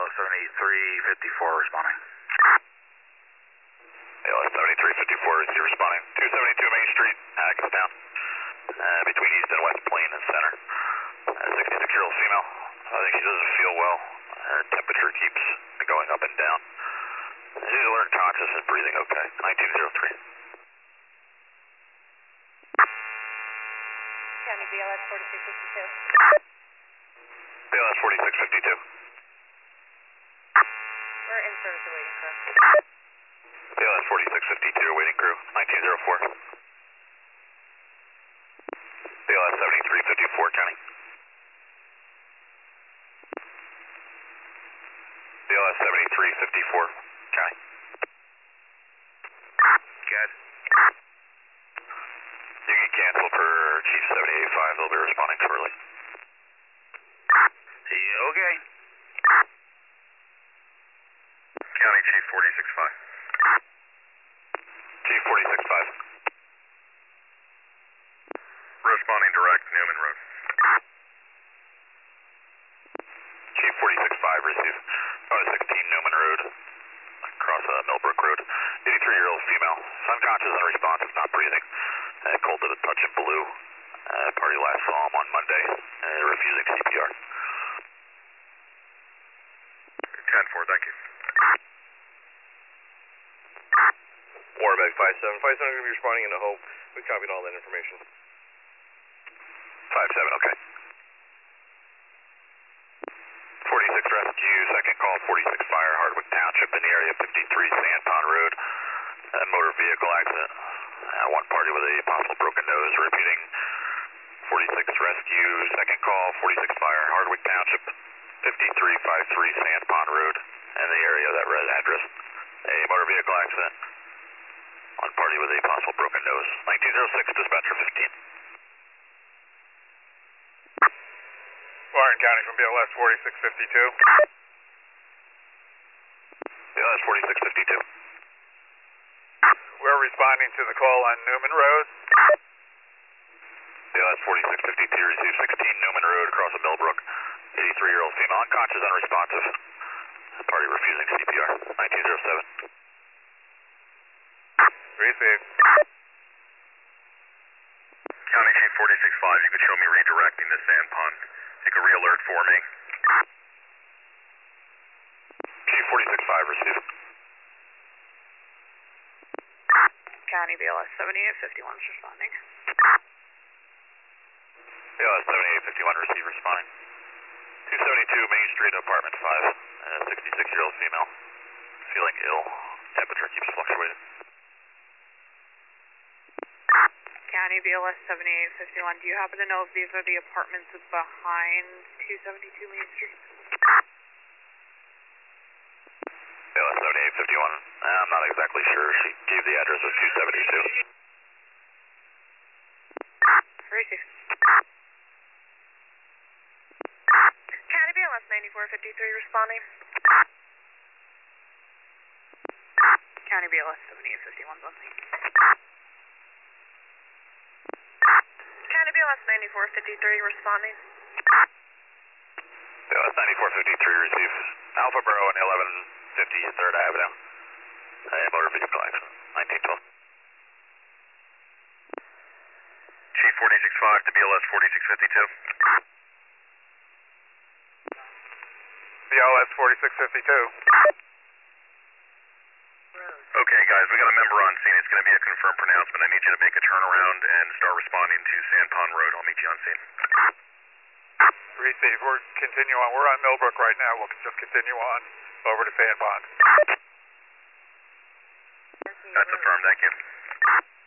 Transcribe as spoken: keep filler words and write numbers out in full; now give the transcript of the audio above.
seventy-three fifty-four responding. A L S seventy-three fifty-four, receive responding. two seventy-two Main Street, Hackettstown, uh, between East and West Plain and Center. Uh, sixty-six-year-old female. I think she doesn't feel well. Her temperature keeps going up and down. She's alert, conscious, and breathing okay. nineteen oh three. County B L S forty-six fifty-two. B L S forty-six fifty-two. We're in service awaiting crew. B L S forty-six fifty-two, waiting crew, nineteen oh four. B L S seventy-three fifty-four, County. B L S seventy-three fifty-four, County. Good. You can cancel per Chief seventy-eight five, they'll be responding shortly. Yeah, okay. County Chief forty-six five. Chief forty-six five. Responding direct, Newman Road. Chief forty-six five, receive. Oh, sixteen Newman Road, across uh, Millbrook Road. eighty-three-year-old female, unconscious and unresponsive, not breathing. Uh, cold to the touch and blue. Uh, party last saw him on Monday, uh, refusing C P R. ten four, thank you. Warbeck five seven. five seven going to be responding into Hope. We copied all that information. five seven, okay. forty-six rescue, second call, forty-six fire, Hardwick Township in the area, fifty-three Sand Pond Road. Uh, motor vehicle accident. Uh, one party with a possible broken nose. Repeating, forty-six rescue, second call, forty-six fire, Hardwick Township, fifty-three fifty-three Sand Pond Road, in the area of that red address. A motor vehicle accident. One party with a possible broken nose. nineteen oh six, dispatcher fifteen. Warren County from B L S forty-six fifty-two. B L S forty-six fifty-two. We're responding to the call on Newman Road. B L S forty-six fifty-two, receive sixteen Newman Road across the Millbrook. eighty-three-year-old female, unconscious, unresponsive. Party refusing C P R. nineteen oh seven. Receive. County Chief forty-six five, you could show me redirecting the Sand Pond. You could re-alert for me. Chief forty-six five, receive. County B L S seventy-eight fifty-one is responding. B L S seventy-eight fifty-one, receive, responding. two seventy-two Main Street, apartment five. Uh, sixty-six-year-old female, feeling ill. Temperature keeps fluctuating. County B L S seventy-eight fifty-one, do you happen to know if these are the apartments behind two seventy-two Main Street? B L S seventy-eight fifty-one, I'm not exactly sure. She gave the address of two seventy-two. Receive. County B L S ninety-four fifty-three responding. County B L S seventy-eight fifty-one on me. County B L S ninety-four fifty-three responding. B L S ninety-four fifty-three, receive. Alpha Borough and eleven fifty third Avenue. A motor vehicle accident, nineteen twelve. Chief forty-six five to B L S forty-six fifty-two. B L S forty-six fifty-two. Okay, guys, we got a member on scene. It's going to be a confirmed pronouncement. I need you to make a turnaround and start responding to Sand Pond Road. I'll meet you on scene. Receive. We're continue on. We're on Millbrook right now. We'll just continue on over to Sand Pond. That's affirmed. Thank you.